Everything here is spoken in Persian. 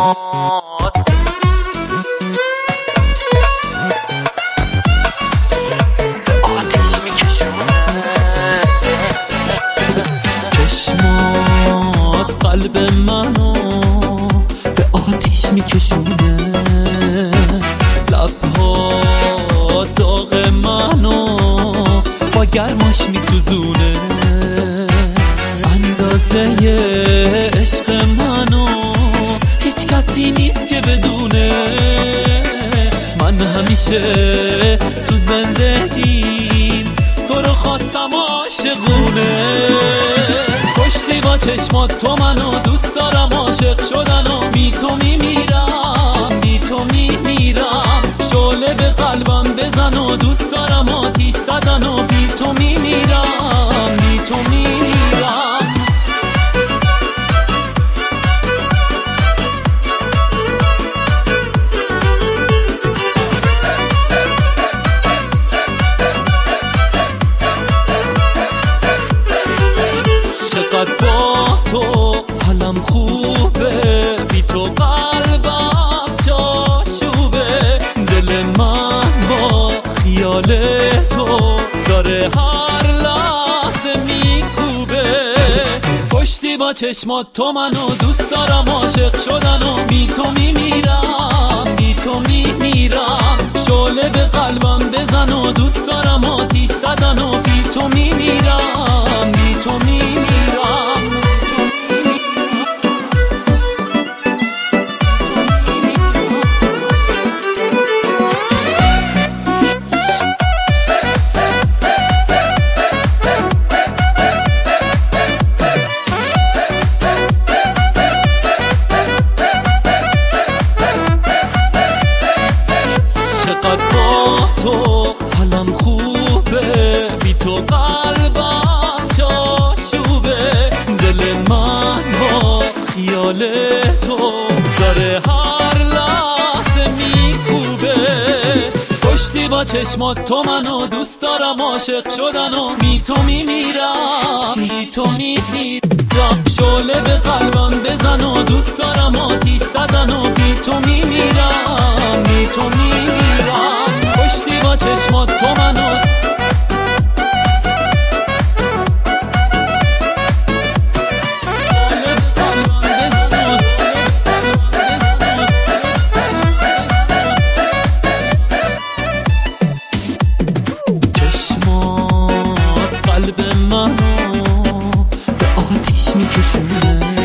آتیش میکشونه. چشمات قلب منو به آتیش میکشونه، لبها داغ منو با گرماش میسوزونه، اندازه عشق منو هیچ کسی نیست که بدونه. من همیشه تو زندگیم تو رو خواستم عاشقونه. کشتی با چشمات تو منو، دوست دارم عاشق شدن و بی تو میمیرم، بی تو میمیرم. شعله به قلبم بزن و دوست دارم آتیش زدن و بی تو میمیرم، بی تو میمیرم. چقدر با تو حالم خوبه، بی تو قلبم جاشوبه. دل من با خیال تو داره هر لحظه میکوبه. کشتی با چشمات تو منو، دوست دارم عاشق شدن و بی تو میمیرم، بی تو میمیرم. شعله به قلبم بزن و دوست دارم آتیش زدن و بی تو میمیرم، بی تو میمیرم. چقدر با تو حالم خوبه، بی تو قلبم جاشوبه. دل من با خیال تو داره هر لحظه میکوبه. کشتی با چشمات تو منو، دوست دارم عاشق شدن و بی تو میمیرم، بی تو میمیرم. شعله به قلبم بزن و دوست دارم آتیش زدن و بی تو میمیرم، بی تو میمیرم. کشتی با چشمات تو منو. چشمات قلب منو به آتیش میکشونه.